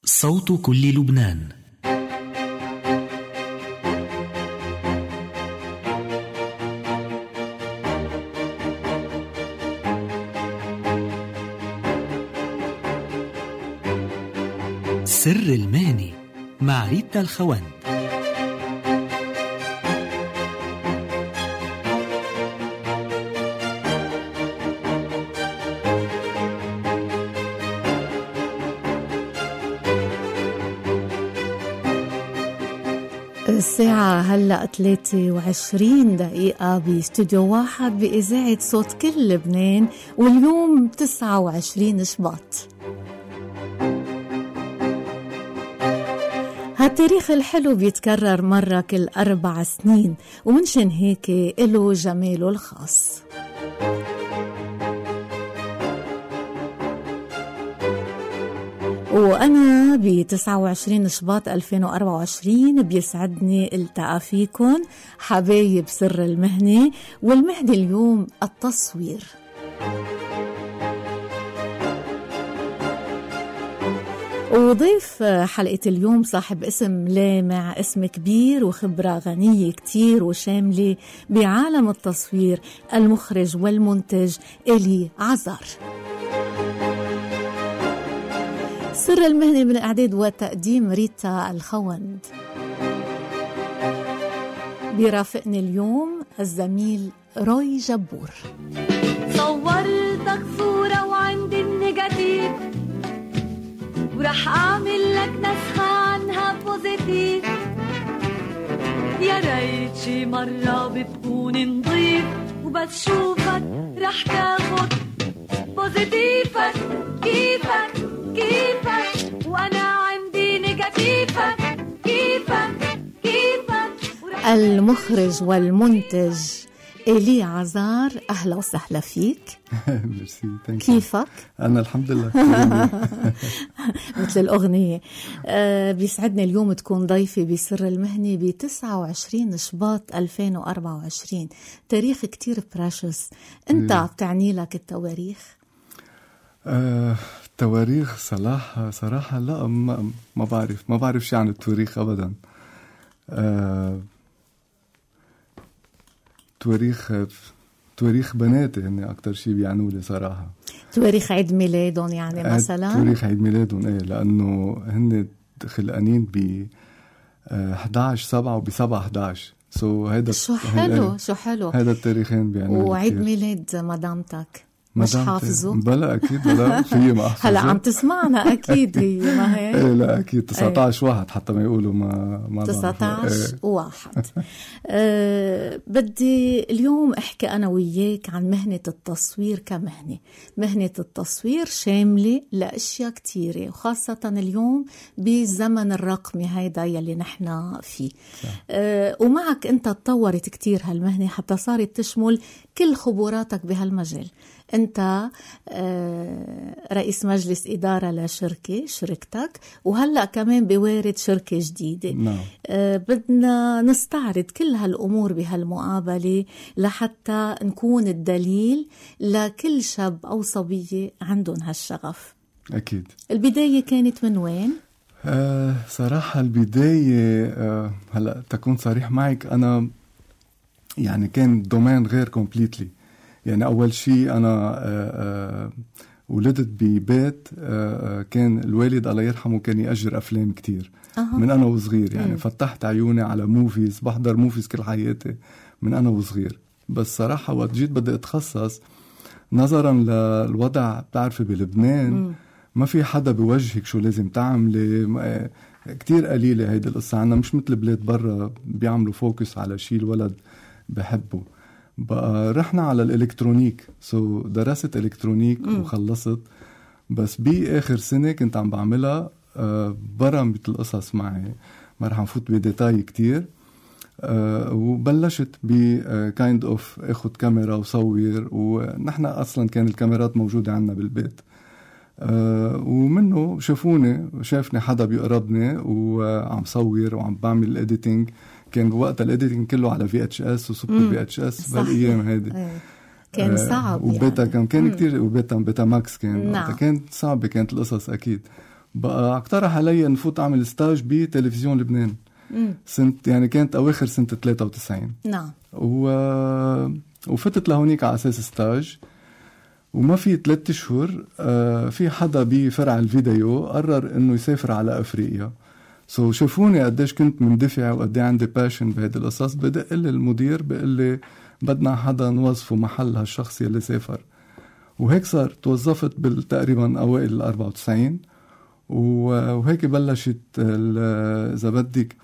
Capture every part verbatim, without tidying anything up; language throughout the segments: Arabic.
صوت كل لبنان. سر المهنة مع ريتا الخوان. الساعة هلأ ثلاثة وعشرين دقيقة باستوديو واحد بإذاعة صوت كل لبنان، واليوم تسعة وعشرين شباط. هالتاريخ الحلو بيتكرر مرة كل أربع سنين، ومنشان هيك إله جماله الخاص. وأنا بتسعة وعشرين شباط ألفين وأربعة وعشرين بيسعدني التقى فيكن حبايب سر المهنة، والمهنة اليوم التصوير. وضيف حلقة اليوم صاحب اسم لامع، اسم كبير وخبرة غنية كتير وشاملة بعالم التصوير، المخرج والمنتج إلي عزار. سر المهنة من إعداد وتقديم ريتا الخوان. بيرافقني اليوم الزميل روي جبور. صورتك صورة وعندي النيجاتيف، ورح أعمل لك نسخة عنها بوزيتيف. يا ريت شي مرة بتكون نضيف، وبس شوفك رح تاخد بوزيتيفك. كيفك كيفك وأنا عندي نيجاتيفك. كيفك كيفك. المخرج والمنتج إلي عزار، أهلا وسهلا فيك. ميرسي. كيفك؟ أنا الحمد لله. مثل الأغنية. أه بيسعدني اليوم تكون ضيفي بسر المهنة بتسعة وعشرين شباط ألفين وأربعة وعشرين. تاريخ كتير براشس. أنت بتعني لك التواريخ؟ أه تواريخ صراحة صراحة لا، ما, ما بعرف ما بعرف شيء عن التواريخ أبدا. أه تواريخ تواريخ بناتي هن أكتر شيء بيعنوا لي صراحة. تواريخ عيد ميلادهم يعني مثلا؟ تواريخ عيد ميلادهم إيه، لأنه هن خلقانين ب إحدى عشر سبعة وب سبعة إحدى عشر. سو هيدا شو حلو شو حلو هذا التاريخين بيعنوا. وعيد ميلاد مدامتك مش حافظه؟ بلا أكيد بلا في ما أحفظه. هلا عم تسمعنا أكيد هي ما هي؟ إيه لا أكيد تسعة عشر واحد حتى ما يقولوا ما ما تسعة عشر واحد. أه بدي اليوم أحكي أنا وياك عن مهنة التصوير كمهنة. مهنة التصوير شاملة لأشياء كتيرة، وخاصة اليوم بالزمن الرقمي هيدا يلي نحنا فيه. أه ومعك أنت تطورت كتير هالمهنة حتى صارت تشمل كل خبراتك بهالمجال. أنت رئيس مجلس إدارة لشركة شركتك، وهلأ كمان بوارد شركة جديدة. نعم. بدنا نستعرض كل هالأمور بهالمقابلة لحتى نكون الدليل لكل شاب أو صبية عندهم هالشغف. أكيد. البداية كانت من وين؟ أه صراحة البداية أه هلأ تكون صريح معك، أنا يعني كان دومين غير كومبليتلي. يعني أول شيء أنا آآ آآ ولدت ببيت كان الوالد الله يرحمه كان يأجر أفلام كتير أه. من أنا وصغير، يعني م. فتحت عيوني على موفيز، بحضر موفيز كل حياتي من أنا وصغير. بس صراحة وقت جيت بدي أتخصص نظرا للوضع بتعرفي بلبنان م. ما في حدا بيوجهك شو لازم تعملي، كتير قليلة هيدي القصة عنا، مش مثل بلاد برا بيعملوا فوكس على شيء الولد بحبه. بقى رحنا على الإلكترونيك، سو so درست إلكترونيك م. وخلصت. بس بآخر سنة كنت عم بعملها آه برا مثل القصص معي، ما رح نفوت بديتاي كتير. آه وبلشت بكايند اوف اخد كاميرا وصور، ونحن اصلا كان الكاميرات موجودة عنا بالبيت. آه ومنه شافوني شافني حدا بيقربني وعم صور وعم بعمل الاديتينج. كان بوقتها الاديتنج كله على في اتش اس وسوبر في اتش اس بالايام هذه. كان صعب وبيتا يعني. كان كان كتير، وبيتا بيتا ماكس كان نعم. كانت صعبة كانت القصص أكيد. بقى اقترح علي نفوت اعمل ستاج بتلفزيون لبنان. مم. سنة يعني كانت اواخر سنة ثلاثة وتسعين. نعم. و... وفتت لهونيك على اساس ستاج، وما في ثلاثة اشهر آه في حدا بفرع الفيديو قرر انه يسافر على افريقيا. سو so شافوني قديش كنت مندفع وقدي عندي باشن بهذه القصص، بدق لي المدير بقول لي بدنا حدا نوظفه محل هالشخص يلي سافر. وهيك صار، توظفت بالتقريبا اوائل الأربعة وتسعين، وهيك بلشت اذا بدك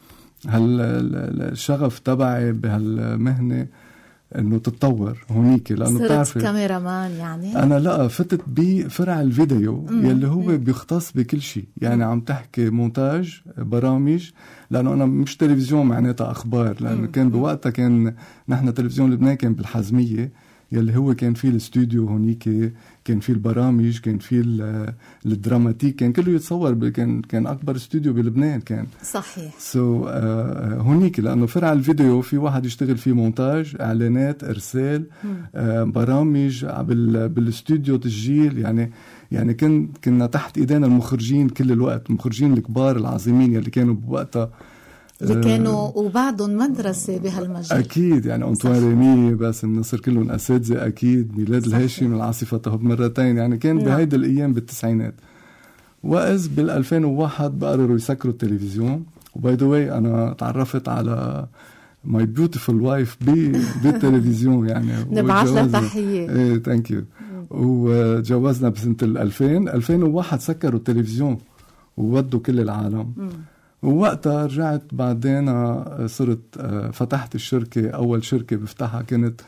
هالشغف تبعي بهالمهنه انه تتطور هونيك، لانه بتعرفي صرت كاميرامان يعني. انا لا فتت بفرع الفيديو مم. يلي هو مم. بيختص بكل شيء، يعني مم. عم تحكي مونتاج برامج، لانه انا مش تلفزيون معناتها اخبار، لانه مم. كان بوقتها كان نحن تلفزيون لبنان كان بالحزميه يلي هو كان فيه الاستوديو هونيك، كان فيه البرامج، كان فيه الدراماتيك، كان كله يتصور، كان كان اكبر استوديو بلبنان كان. صحيح. سو so, uh, هونيك لانه فرع الفيديو في واحد يشتغل فيه مونتاج، اعلانات، ارسال، uh, برامج بال بالاستوديو، تسجيل، يعني يعني كن كنا تحت ايدينا المخرجين كل الوقت، المخرجين الكبار العظيمين يلي كانوا بوقتها اللي كانوا وبعدهم مدرسة بهالمجال. أكيد، يعني أنطوان ريمي، باسم نصر، كلهم أساتذة أكيد، ميلاد الهاشم، العاصفة تهب مرتين، يعني كان نعم. بهيدا الأيام بالتسعينات. وإذ بالألفين وواحد بقرروا يسكروا التلفزيون، وباي ذا واي أنا تعرفت على ماي بيوتيفول وايف بالتلفزيون يعني. نبعث لها تحية. إيه ثانك يو. وجوزنا بسنة الألفين ألفين وواحد سكروا التلفزيون وودوا كل العالم. م. ووقتها رجعت بعدين صرت فتحت الشركة، أول شركة بفتحها كانت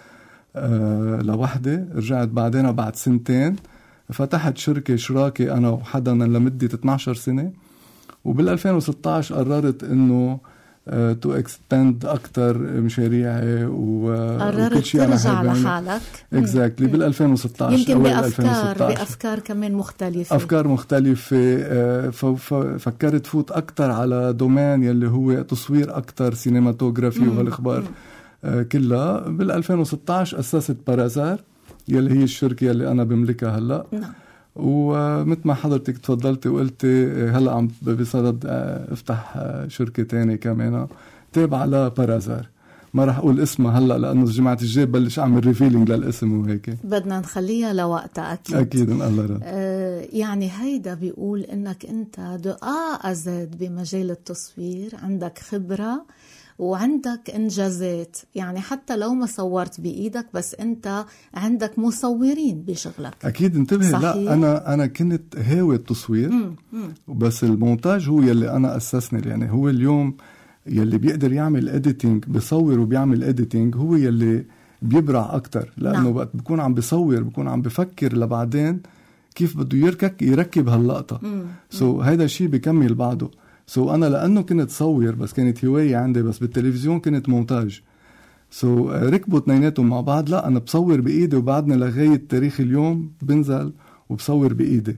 لوحدي. رجعت بعدين بعد سنتين فتحت شركة شراكة أنا وحدا لمدة اثناشر سنة، وبال2016 قررت إنه تو اكستند أكتر مشاريعي وكل شيء أنا ترجع لحالك. exactly بال2016 يمكن بأفكار بأفكار كمان مختلفة، أفكار مختلفة. ففكرت فوت أكتر على دومين يلي هو تصوير أكتر، سينماتوغرافي والإخبار كلها. بال2016 أسست بارازار يلي هي الشركة يلي أنا بملكها هلأ. نعم. ومثل ما حضرتك تفضلتي وقلتي هلأ عم بصدد افتح شركة تانية كمان تابعة لبارازار، ما رح أقول اسمها هلأ لأنه الجمعة الجاي بلش أعمل ريفيلينج للاسم وهيك، بدنا نخليها لوقتها أكيد. أكيد إن الله رد. آه يعني هيدا بيقول إنك أنت دقاء أزاد بمجال التصوير، عندك خبرة وعندك إنجازات، يعني حتى لو ما صورت بإيدك بس أنت عندك مصورين بشغلك. أكيد انتبه. لا أنا أنا كنت هاوي التصوير، مم. مم. بس المونتاج هو يلي أنا أسسني. يعني هو اليوم يلي بيقدر يعمل إديتينج، بيصور وبيعمل إديتينج، هو يلي بيبرع أكتر، لأنه نعم. وقت بكون عم بيصور بكون عم بفكر لبعدين كيف بده يركب يركب هاللقطة. سو so, هيدا الشيء بيكمل بعده. سو so, أنا لأنه كنت صور بس كانت هواية عندي، بس بالتلفزيون كنت مونتاج. سو so, ركبوا اثنيناتهم مع بعض. لا أنا بصور بإيدي وبعدنا لغاية تاريخ اليوم بنزل وبصور بإيدي.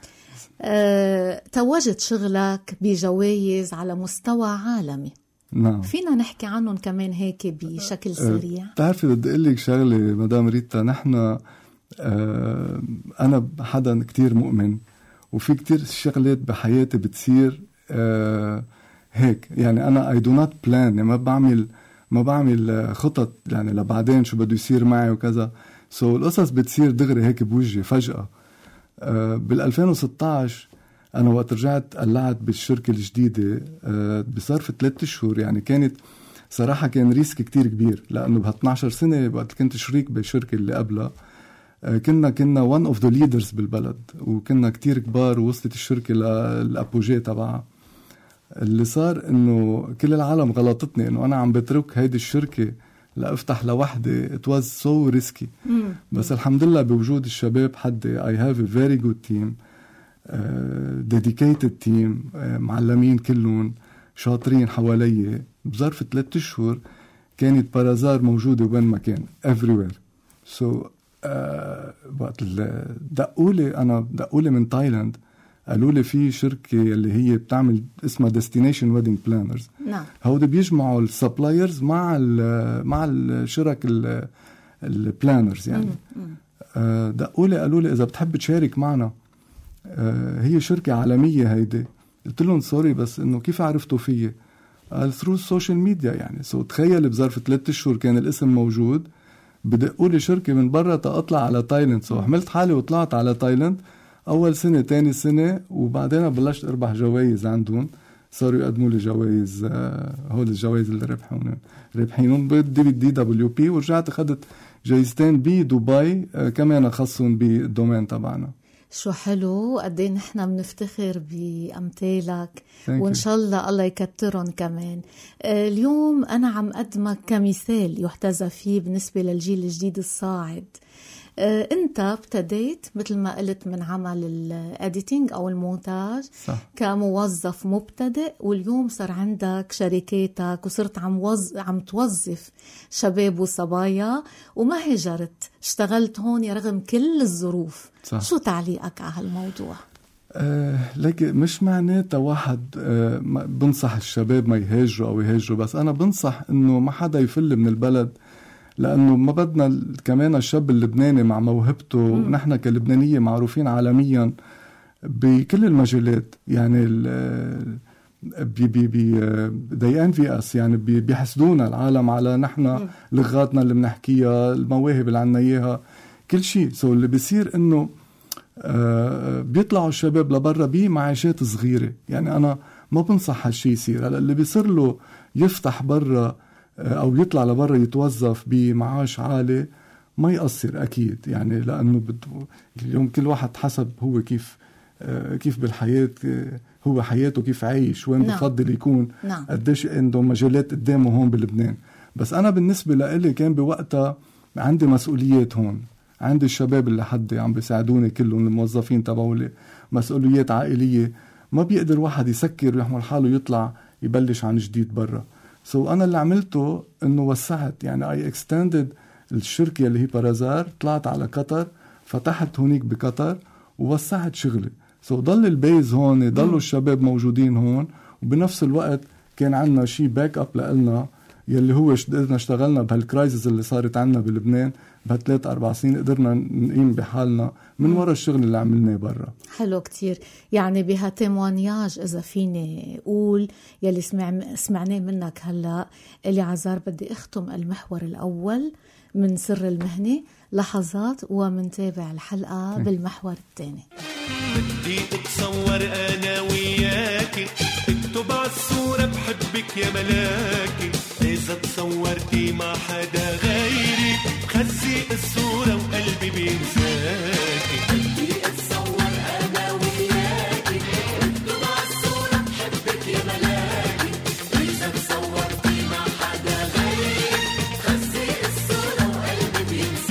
أه، توجت شغلك بجوائز على مستوى عالمي. نعم. فينا نحكي عنهم كمان هيك بشكل سريع؟ أه، بتعرفي بدي أقول لك شغلة مدام ريتا، نحن أه، أنا حدا كتير مؤمن، وفي كتير شغلات بحياتي بتصير أه هيك. يعني أنا I do not plan، يعني ما بعمل ما بعمل خطط يعني لبعدين شو بده يصير معي وكذا. سو so, القصص بتصير دغري هيك بوجهي فجأة. أه بالألفين وستاشر أنا وقت رجعت قلعت بالشركة الجديدة أه بصرف ثلاثة شهور. يعني كانت صراحة كان ريسك كتير كبير، لأنه بها اثناشر سنة وقت كنت شريك بالشركة اللي قبلها أه كنا كنا one of the leaders بالبلد، وكنا كتير كبار، ووصلت الشركة للأبوجيه تبعها. اللي صار إنه كل العالم غلطتني إنه أنا عم بترك هيدي الشركة لأفتح لوحدي. it was so risky. مم. بس الحمد لله بوجود الشباب حدي I have a very good team, uh, dedicated team, uh, معلمين كلهم شاطرين حوالي. بظرف ثلاثة شهور كانت بارازار موجودة وين ما كان everywhere. so uh, وقت دقولي أنا دقولي من تايلاند قالوا لي في شركة اللي هي بتعمل اسمها Destination Wedding Planners. نعم. هودي بيجمعوا السبلايرز مع ال مع الشرك البلانرز يعني. دقوا لي قالوا لي إذا بتحب تشارك معنا آه هي شركة عالمية هيدي. قلت لهم سوري بس إنه كيف عرفتوا فيي؟ قال ثرو السوشيال ميديا. يعني سو تخيل بظرف ثلاثة أشهر كان الاسم موجود، بدقوا لي شركة من برا تأطلع على تايلاند. سو حملت حالي وطلعت على تايلاند أول سنة تاني سنة، وبعدين بلشت أربح جوائز عندهم. صاروا يقدموا لي جوائز، آه هول الجوائز اللي ربحون ربحينهم بدي بالدي دبليو بي، ورجعت أخذت جايزتين بدبي آه كمان خصهم بالدومين تبعنا. شو حلو قديه نحن بنفتخر بأمثالك، وإن شاء الله الله يكترهم كمان. آه اليوم أنا عم قدمك كمثال يحتذى فيه بالنسبة للجيل الجديد الصاعد. آه أنت ابتديت مثل ما قلت من عمل الاديتينج أو المونتاج صح. كموظف مبتدئ، واليوم صار عندك شركاتك وصرت عم, وز... عم توظف شباب وصبايا، وما هجرت، اشتغلت هون رغم كل الظروف صح. شو تعليقك على هالموضوع؟ آه لكن مش معناتها واحد آه بنصح الشباب ما يهاجروا أو يهاجروا، بس أنا بنصح إنه ما حدا يفل من البلد، لأنه ما بدنا كمان الشاب اللبناني مع موهبته. ونحن كلبنانية معروفين عالميا بكل المجالات، يعني بي بي بي ديان في أس يعني بيحسدونا العالم على نحن لغاتنا اللي بنحكيها، المواهب اللي عنا إياها، كل شيء. سو اللي بيصير إنه آه بيطلعوا الشباب لبرا بمعاشات صغيرة. يعني أنا ما بنصح هالشي يصير. هلا اللي بيصير له يفتح برا أو يطلع لبرا يتوظف بمعاش عالي ما يقصر أكيد، يعني لأنه بده اليوم كل واحد حسب هو كيف كيف بالحياة، هو حياته كيف عايش، وين نعم. بفضل يكون نعم. قديش عنده مجالات قدامه هون بلبنان. بس أنا بالنسبة لإلي كان بوقتها عندي مسؤوليات هون، عندي الشباب اللي حدي عم بيساعدوني كلهم، الموظفين تبعولي، مسؤوليات عائلية، ما بيقدر واحد يسكر ويحمل حاله يطلع يبلش عن جديد برا. سو so أنا اللي عملته إنه وسعت، يعني I extended الشركة اللي هي بارازار، طلعت على قطر، فتحت هونيك بقطر ووسعت شغلي. سو so ضل البيز هون، ضلوا الشباب موجودين هون، وبنفس الوقت كان عنا شي باك أب لقلنا يلي هو قدرنا اشتغلنا بهالكرايزز اللي صارت عنا بلبنان بهالثلاث أربع سنين، قدرنا نقيم بحالنا من وراء الشغل اللي عملناه برا. حلو كتير. يعني بهالتيموانياج إذا فيني أقول يلي سمع سمعناه منك هلأ، اللي عزار بدي أختم المحور الأول من سر المهنة لحظات ومنتابع الحلقة بالمحور الثاني. بدي اتصور أنا وياكي، اكتب عالصورة بحبك يا ملاكي، إذا تصورتي مع حدا غيري خزي الصورة وقلبي بينساكي. بدي اتصور أنا وياكي، اكتب عالصورة بحبك يا ملاكي، إذا تصورتي مع حدا غيري خزي الصورة وقلبي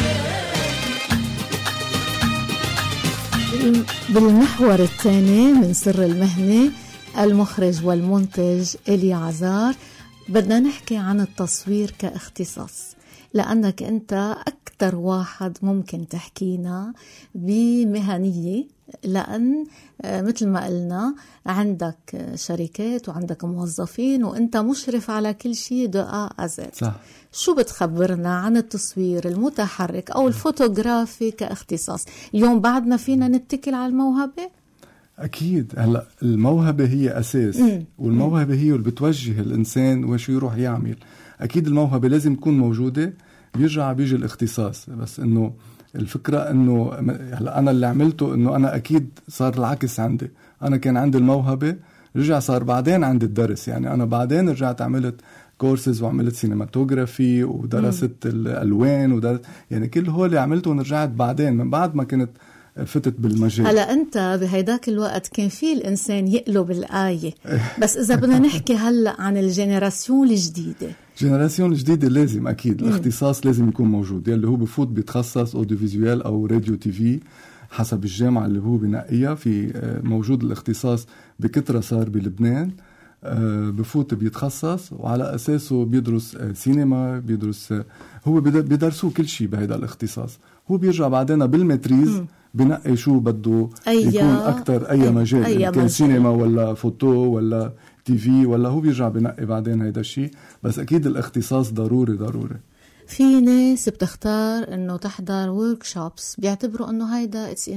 بينساكي. بالمحور الثاني من سر المهنة، المخرج والمنتج إلي عزار، بدنا نحكي عن التصوير كاختصاص، لأنك أنت أكتر واحد ممكن تحكينا بمهنية، لأن مثل ما قلنا عندك شركات وعندك موظفين وأنت مشرف على كل شيء دقاء أزاد. صح. شو بتخبرنا عن التصوير المتحرك أو الفوتوغرافي كاختصاص؟ اليوم بعدنا فينا نتكل على الموهبة؟ أكيد. هلأ الموهبة هي أساس، مم. والموهبة هي اللي بتوجه الإنسان وشو يروح يعمل. أكيد الموهبة لازم تكون موجودة، بيرجع بيجي الاختصاص. بس إنه الفكرة إنه هلأ أنا اللي عملته إنه أنا أكيد صار العكس عندي. أنا كان عندي الموهبة، رجع صار بعدين عندي الدرس. يعني أنا بعدين رجعت عملت كورسز وعملت سينماتوغرافي ودرست مم. الألوان ودرست، يعني كل هول عملته ورجعت بعدين من بعد ما كنت فتت بالمجال. هلا أنت بهيداك الوقت كان في الإنسان يقلب الآية، بس إذا بدنا نحكي هلا عن الجينيراسيون الجديدة، جينيراسيون الجديدة لازم أكيد الاختصاص لازم يكون موجود، يلي هو بفوت بيتخصص أوديو فيزيوال أو راديو تي في حسب الجامعة اللي هو بنقيها. في موجود الاختصاص بكترة صار بلبنان، بفوت بيتخصص وعلى أساسه بيدرس سينما، بيدرس هو بيدرسوه كل شيء بهذا الاختصاص. هو بيرجع بعدين بالمتريز بنقي شو بده يكون أكتر، أي, أي مجال، أي كان مجال. سينما ولا فوتو ولا تي في، ولا هو بيرجع بنقي بعدين هيدا الشيء. بس أكيد الاختصاص ضروري ضروري. في ناس بتختار إنه تحضر workshops بيعتبروا إنه هيدا it's enough.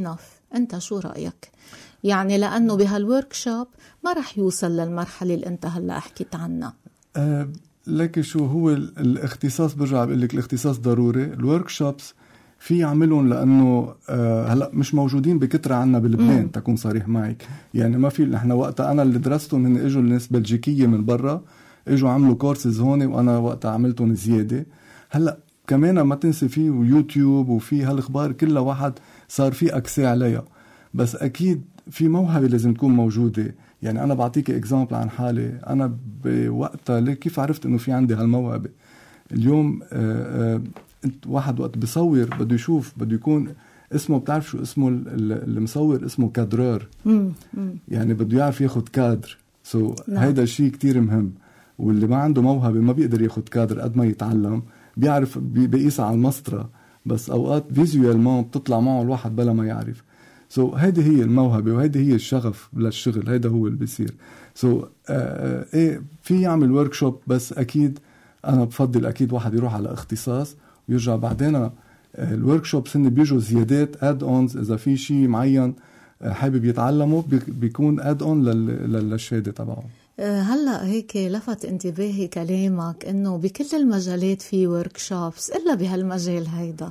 أنت شو رأيك؟ يعني لأنه بهالوركشوب ما رح يوصل للمرحلة اللي أنت هلأ حكيت عنها. أه لكن شو هو الاختصاص؟ برجع بقول لك الاختصاص ضروري. الوركشوبس في يعملون لأنه أه هلأ مش موجودين بكترة عنا بلبنان. مم. تكون صريح معك، يعني ما في. نحن وقتها أنا اللي درستهم هن إجوا الناس بلجيكية من برا، إجوا عملوا كورسز هون وأنا وقتها عملتهم زيادة. هلأ كمان ما تنسي فيه يوتيوب وفي هالأخبار كلها واحد صار في أكسي عليها، بس أكيد في موهبة لازم تكون موجودة. يعني أنا بعطيك إكزامبل عن حالي. أنا بوقتها كيف عرفت إنه في عندي هالموهبة؟ اليوم آآ آآ واحد وقت بصور بده يشوف، بده يكون اسمه، بتعرف شو اسمه المصور؟ اسمه كادرار. يعني بده يعرف ياخد كادر. سو so هيدا الشيء كتير مهم. واللي ما عنده موهبة ما بيقدر ياخد كادر قد ما يتعلم. بيعرف بيقيسها على المسطرة، بس أوقات فيزيوالمون بتطلع معه الواحد بلا ما يعرف. سو so هيدي هي الموهبة وهيدي هي الشغف للشغل. هيدا هو اللي بيصير. سو so, آه ايه في يعمل وركشوب، بس أكيد أنا بفضل أكيد واحد يروح على اختصاص ويرجع بعدين. آه الوركشوب سن بيجوا زيادات اد اونز. إذا في شيء معين حابب يتعلمه بيكون اد اون للشهادة تبعه. هلأ هيك لفت انتباهي كلامك إنه بكل المجالات في وركشوبس إلا بهالمجال هيدا.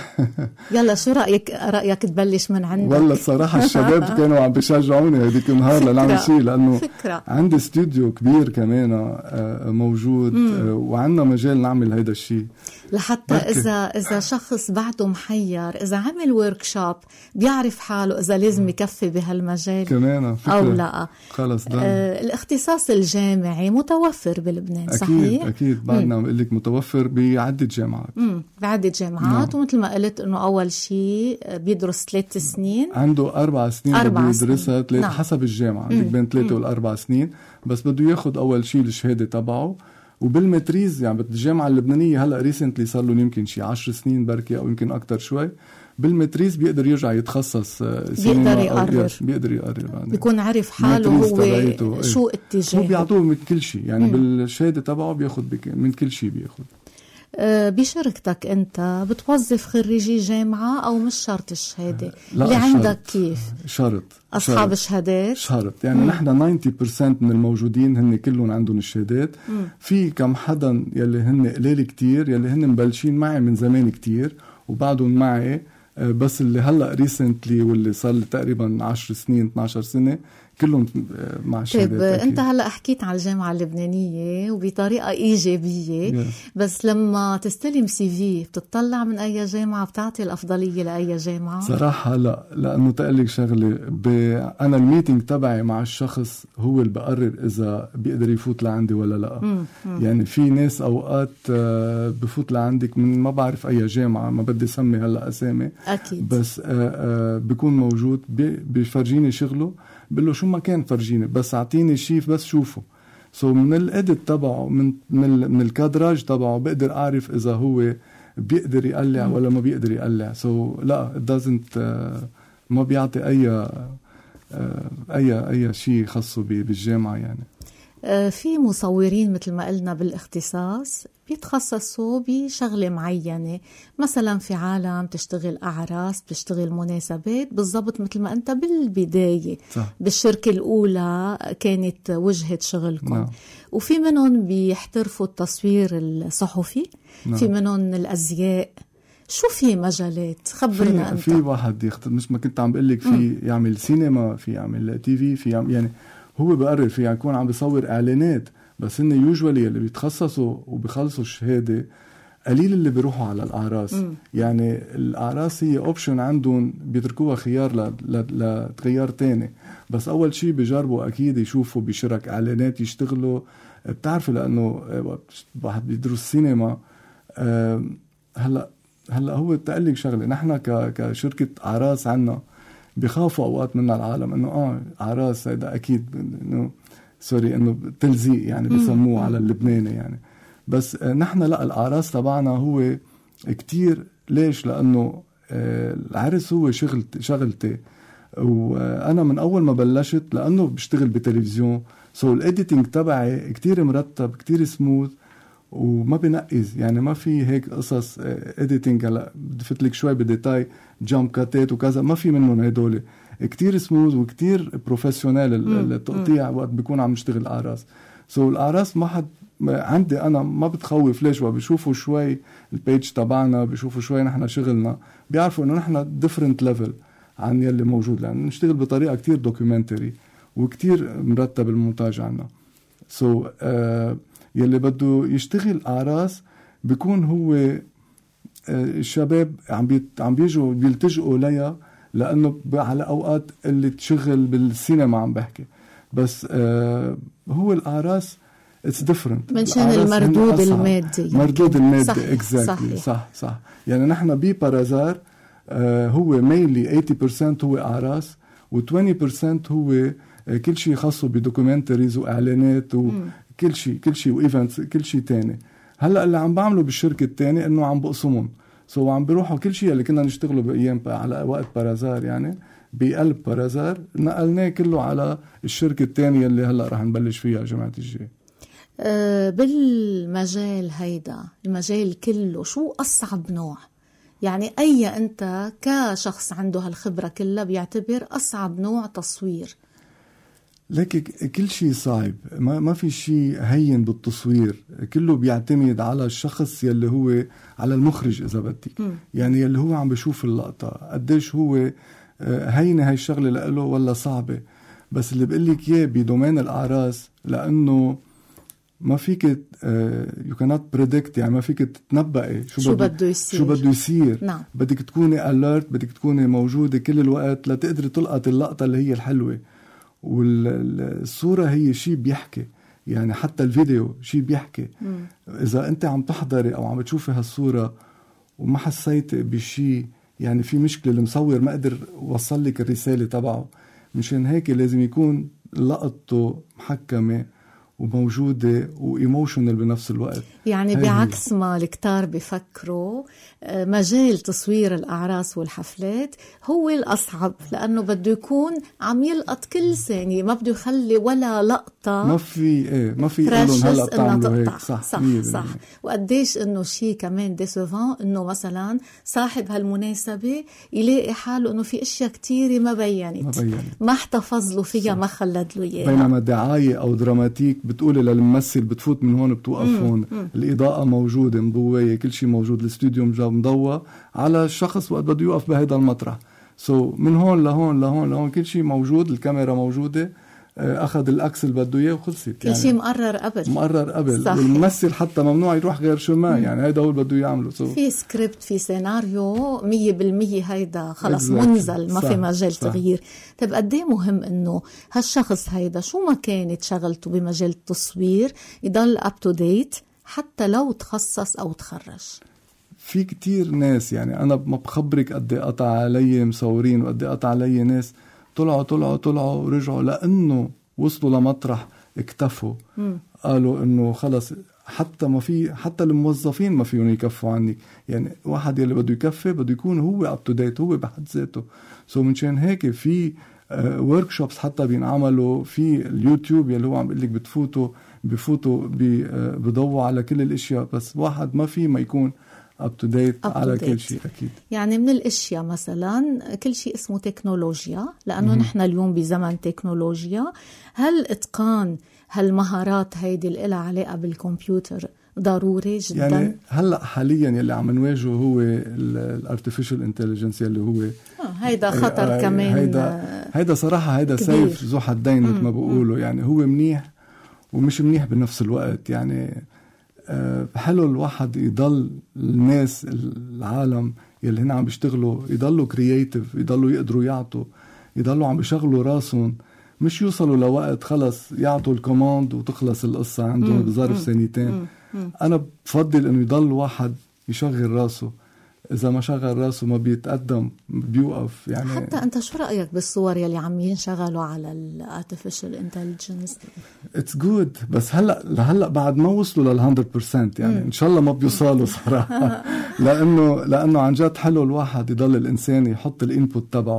يلا شو رأيك رأيك تبلش من عندك؟ والله الصراحة الشباب كانوا عم بيشجعوني هذيك النهار لنعمل شيء، لأنه فكرة. عندي استوديو كبير كمان موجود، وعندنا مجال نعمل هيدا الشيء. لحتى بركة. إذا إذا شخص بعده محير، إذا عمل وركشوب بيعرف حاله إذا لازم يكفي بهالمجال كمان أو لا. خلص ده. آه الاختصاص الجامعي متوفر بلبنان. أكيد صحيح؟ أكيد بعدنا بقول لك متوفر بعدة جامعات. امم بعدة جامعات. ومثل ما قلت إنه أول شيء بيدرس ثلاث سنين. عنده أربع سنين. أربع بيدرسها نعم. حسب الجامعة بين ثلاثة والأربع سنين، بس بده ياخد أول شيء الشهادة تبعه. وبالمتريز يعني بالجامعة اللبنانية هلأ ريسنتلي صار له يمكن شي عشر سنين بركي أو يمكن أكتر شوي. بالمتريز بيقدر يرجع يتخصص بيقدر يقرر بيقدر يقرر بيكون عارف حاله هو شو اتجاهه. هو بيعطوه من كل شيء يعني. مم. بالشهادة تبعه بياخد من كل شيء بياخد. أه بشركتك أنت بتوظف خريجي جامعة أو مش شرط الشهادة اللي عندك؟ كيف شرط أصحاب شرط. شهادات شرط يعني. نحن تسعين بالمية من الموجودين هن كلهم عندهم الشهادات. مم. في كم حدا يلي هن قليل كتير يلي هن مبلشين معي من زمان كتير وبعدهم معي، بس اللي هلأ ريسنتلي واللي صار لي تقريبا عشر سنين اثناشر سنة كلهم مع شهادات. طيب أنت هلأ حكيت عن الجامعة اللبنانية وبطريقة إيجابية. yes. بس لما تستلم سي في بتطلع من أي جامعة بتعطي الأفضلية لأي جامعة؟ صراحة لا، لأنه تقلق شغلة أنا الميتينج تبعي مع الشخص هو اللي بقرر إذا بيقدر يفوت لعندي ولا لا. م- م. يعني في ناس أوقات بفوت لعندك من ما بعرف أي جامعة، ما بدي سمي هلأ أسامي أكيد. بس بيكون موجود بيفرجيني شغله، بقول له شو ما كان فرجيني بس اعطيني شيء بس شوفه. سو so من الاديت تبعه من من, من الكادراج تبعه بقدر اعرف اذا هو بيقدر يقلع ولا ما بيقدر يقلع. سو so لا it doesn't uh, ما بيعطي اي uh, اي اي شيء خاصه بالجامعه يعني. في مصورين مثل ما قلنا بالاختصاص بيتخصصوا بشغلة معينة، مثلا في عالم تشتغل أعراس، بتشتغل مناسبات، بالضبط مثل ما أنت بالبداية صح. بالشركة الأولى كانت وجهة شغلكم. نعم. وفي منهم بيحترفوا التصوير الصحفي. نعم. في منهم الأزياء. شو في مجالات؟ خبرنا في أنت. في واحد يختار، مش ما كنت عم بقلك في م. يعمل سينما، في يعمل تي في، في يعمل يعني هو بقرر في يعني يكون عم بيصور إعلانات. بس إنه يوجوالي اللي بيتخصصوا وبيخلصوا الشهادة قليل اللي بيروحوا على الأعراس. م. يعني الأعراس هي أوبشن عندهم بيتركوها خيار لتغيار تاني، بس أول شيء بيجربوا أكيد يشوفوا بشرك إعلانات يشتغلوا. بتعرفوا لأنه واحد بيدرس سينما. هلأ هلأ هو تقلق شغلة، نحن كشركة أعراس عنا بيخافوا أوقات منا العالم إنه آه أعراس هذا أكيد إنه سوري إنه تلزيق يعني بيسموه على اللبناني يعني. بس نحن لا، الأعراس تبعنا هو كتير. ليش؟ لأنه العرس هو شغلتي شغلتي وأنا من أول ما بلشت لأنه بشتغل بتلفزيون. سو الإديتينج تبعي كتير مرتب كتير سموث وما بنقز، يعني ما في هيك قصص اديتنج هلا بدفت لك شوي بديتاي جامب كاتات وكذا، ما في منهم هدول. كتير سموز وكتير بروفيشنال التقطيع وقت بيكون عم نشتغل اعراس. سو so الاعراس ما حد عندي انا ما بتخوف. ليش؟ وبيشوفوا شوي البيج تبعنا، بيشوفوا شوي نحن شغلنا، بيعرفوا انه نحن ديفرنت ليفل عن يلي موجود، لان نشتغل بطريقه كتير دوكيومنتري وكتير مرتب المونتاج عنا. سو so, uh, يلي بده يشتغل اعراس بيكون هو uh, الشباب عم بيت عم بيجوا بيلتجئوا ليها، لانه على اوقات اللي تشغل بالسينما عم بحكي، بس uh, هو الاعراس it's different من شان المردود المادي. مردود المادي صح exactly. صح صح يعني نحن ببارازار آه هو mainly eighty percent هو أعراس و twenty percent هو آه كل شيء خاصه بدوكومنتريز وإعلانات وكل شيء كل شيء وإيفنتس كل شيء تاني. هلأ اللي عم بعمله بالشركة التاني إنه عم بقسمهم، سو عم بيروحوا كل شيء اللي كنا نشتغله بأيام على وقت بارازار، يعني بقلب بارازار نقلناه كله على الشركة التانية اللي هلأ رح نبلش فيها جماعة الجاي. بالمجال هيدا المجال كله شو أصعب نوع؟ يعني أي أنت كشخص عنده هالخبرة كلها بيعتبر أصعب نوع تصوير؟ لكن كل شيء صعب، ما ما في شيء هين بالتصوير، كله بيعتمد على الشخص يلي هو على المخرج إذا بدك، يعني يلي هو عم بيشوف اللقطة قديش هو هينة هاي الشغلة لإله ولا صعبة. بس اللي بقلك إياه بدومين الأعراس، لأنه ما فيك يو كانت بريدكت، يعني ما فيك تتنبئي شو, شو بده يصير شو بده يصير نعم. بدك تكوني اليرت، بدك تكوني موجودة كل الوقت لتقدري تلقط اللقطة اللي هي الحلوة. والصورة هي شيء بيحكي، يعني حتى الفيديو شيء بيحكي. مم. إذا أنت عم تحضري أو عم تشوفي هالصورة وما حسيتي بشيء، يعني في مشكلة، المصور ما قدر وصل لك الرسالة تبعه. مشان هيك لازم يكون لقطته محكمة وموجودة وإيموشنال بنفس الوقت. يعني بعكس ما الكتار بيفكروا، مجال تصوير الأعراس والحفلات هو الأصعب، لأنه بده يكون عم يلقط كل ثانية، ما بده يخلي ولا لقطة ما في إيه ما في يقولون هلأ بتعملوا هيك. صح صح, صح. وقديش إنه شيء كمان ديسوفان إنه مثلا صاحب هالمناسبة يلاقي حاله إنه في أشياء كتيرة ما بيّنت ما, ما احتفظ له فيها، صح. ما خلد له إياها. بينما دعاية أو دراماتيك بتقولي للممثل بتفوت من هون بتوقف هون، الإضاءة موجودة مضوية، كل شيء موجود، الاستوديو مضوى على الشخص وقت بده يوقف بهذا المطرح. سو so, من هون لهون لهون لهون كل شيء موجود، الكاميرا موجودة، أخذ الأكس اللي بده إياه وخلصت. كل يعني شيء مقرر قبل مقرر قبل، والممثل حتى ممنوع يروح غير شما، يعني هيدا هو اللي بده يعمله. so. في سكريبت، في سيناريو مية بالمية، هيدا خلص exactly. منزل، ما صح. في مجال صح. تغيير. طيب قديه مهم إنه هالشخص هيدا شو ما كانت شغلته بمجال التصوير يضل up to date حتى لو تخصص أو تخرج؟ في كتير ناس، يعني أنا ما بخبرك قد قطع علي مصورين وقد قطع علي ناس طلعوا طلعوا طلعوا ورجعوا، لأنه وصلوا لمطرح اكتفوا. م. قالوا إنه خلص، حتى ما في حتى الموظفين ما فيهم يكفوا عني، يعني واحد يلي بده يكفي بده يكون هو up to date، هو بحد ذاته. سو منشان هيك في ورك شوبس حتى بينعملوا في اليوتيوب، يلي هو عم بقول لك بتفوتوا بفوتوا بضووا على كل الاشياء، بس واحد ما في ما يكون up to date up على to كل شيء. أكيد يعني من الاشياء مثلا كل شيء اسمه تكنولوجيا، لانه نحن اليوم بزمن تكنولوجيا. هل اتقان هالمهارات هيدي اللي لها علاقه بالكمبيوتر ضروري جدا؟ يعني هلا حاليا يلي عم نواجهه هو الارتفيشال انتليجنس، يلي هو آه هيدا خطر آه كمان. هيدا هيدا صراحه هيدا سيف ذو حدين مثل ما بقولوا، يعني هو منيح ومش منيح بنفس الوقت. يعني أه حلو الواحد يضل الناس العالم يلي هنا عم بيشتغلوا يضلوا كرياتيف، يضلوا يقدروا يعطوا، يضلوا عم بيشغلوا راسهم، مش يوصلوا لوقت خلص يعطوا الكوماند وتخلص القصة عندهم بظرف ثانيتين. أنا بفضل إنه يضل واحد يشغل راسه، إذا ما شغل راسه ما بيتقدم، بيوقف. يعني حتى أنت شو رأيك بالصور يلي عم ينشغلوا على ال artificial intelligence؟ It's good، بس هلأ لهلأ بعد ما وصلوا لل one hundred percent، يعني م. إن شاء الله ما بيوصلوا صراحة. لأنه لأنه عن جد حلو الواحد يضل الإنسان يحط الانبوت تبعه